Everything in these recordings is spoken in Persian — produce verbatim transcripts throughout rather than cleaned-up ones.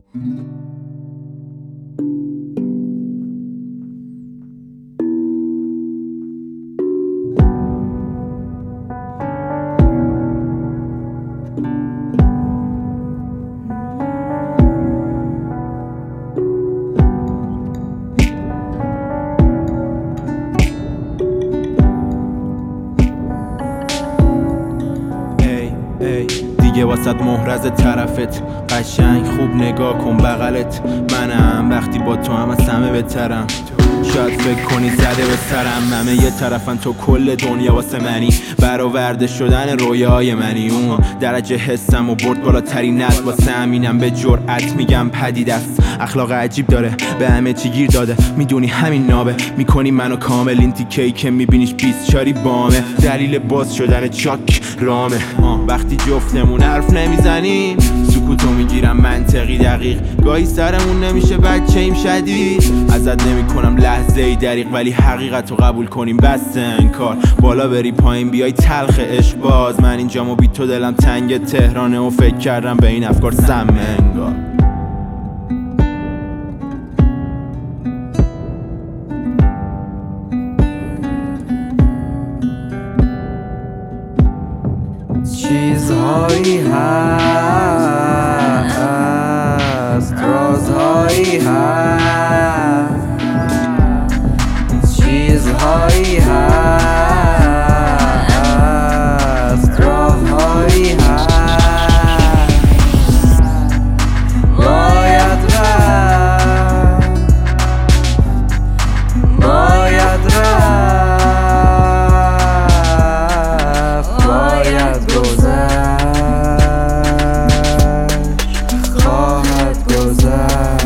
دیگه واسط محرز طرفت قشنگ خوب نگاه کن بغلت منم وقتی با تو هم از همه بهترم شاید فکر کنی زده به سرم همه یه طرفن تو کل دنیا واسه منی برآورده شدن رویای منی اون درجه حسم و برد بالاترین نت واسه همینم به جرأت میگم پدید است اخلاق عجیب داره به همه چی گیر داده میدونی همین نابه میکنی منو کامل این تیکه‌ای که میبینیش بیست چاری بامه دلیل باز شدن چاک رامه وقتی جفتمون حرف نمیزنیم سکوتو میگیرم منطقی دقیق گاهی سرمون نمیشه بچه ایم شدید ازت نمیکنم لحظه ای دریق ولی حقیقت رو قبول کنیم بس انکار بالا بری پایین بیای تلخ عشق باز من اینجامو بی تو دلم تنگ تهرانه و فکر کردم به این افکار سم انگار چیزهایی هست رازهایی هست چیزهایی هست راههایی هست باید رفت باید رفت باید گذشت خواهد گذشت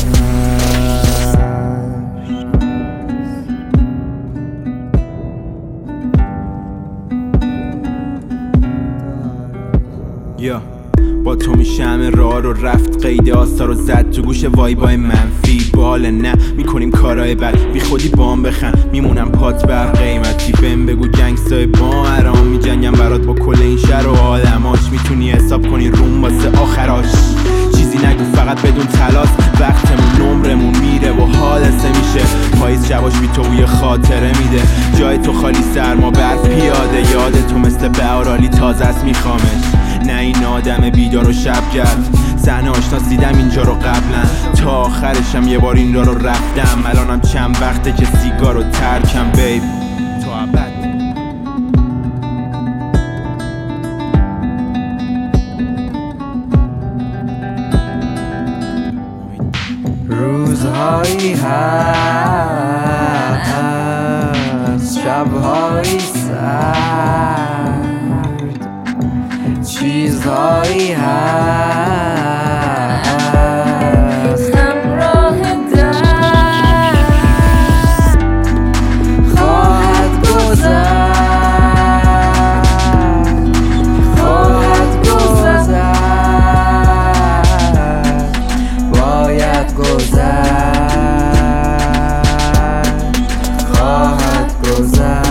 یا با تو میشه همه راه رو رفت قید آسا رو زد تو گوش وایبای منفی باله نه میکنیم کارهای بد بی خودی بام بخن میمونم پات بر قیمتی بهم بگو گنگستای با ارام میجنگم برات با کل این شهر و آدماش میتونی حساب کنی روم واسه آخراش چیزی نگو فقط بدون تلاس وقتمون نمرمون میره و حالسه میشه پاییز شباش بی تو بوی خاطره میده جای تو خالی سرما برف پیاده یاد تو مثل بهارالی تازه است میخوامش نه این آدم بیدار و شب گرد صحنه آشنا دیدم اینجا رو قبلا تا آخرشم یه بار این را رو رفتم الانم چند وقته که سیگار رو ترکم بیب تو ابد روزهایی هست شبهایی سرد چیزهایی هست همراه درد خواهد گذشت خواهد گذشت باید گذشت خواهد گذشت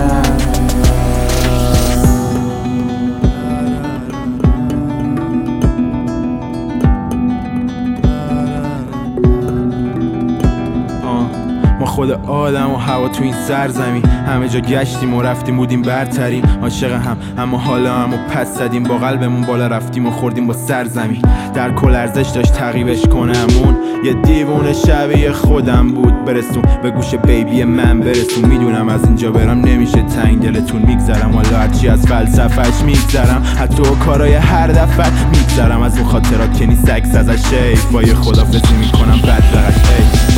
ما خود آدم و هوا تو این سرزمین همه جا گشتیم و رفتیم بودیم برتریم عاشق هم اما حالا هم و پس زدیم با قلبمون بالا رفتیم و خوردیم با سرزمین در کل ارزش داشت تعقیبش کنمون یه دیوونه شبیه خودم بود برسون به گوش بیبی من برسون میدونم از اینجا برم نمیشه تنگ دلتون میگذرم والا هرچی از فلسفهش میگذرم حتی کارای هر دفعه میگذرم از اون خاطرات که نیست عکس ازش شیف با یه خدافظی میکنم بدرقش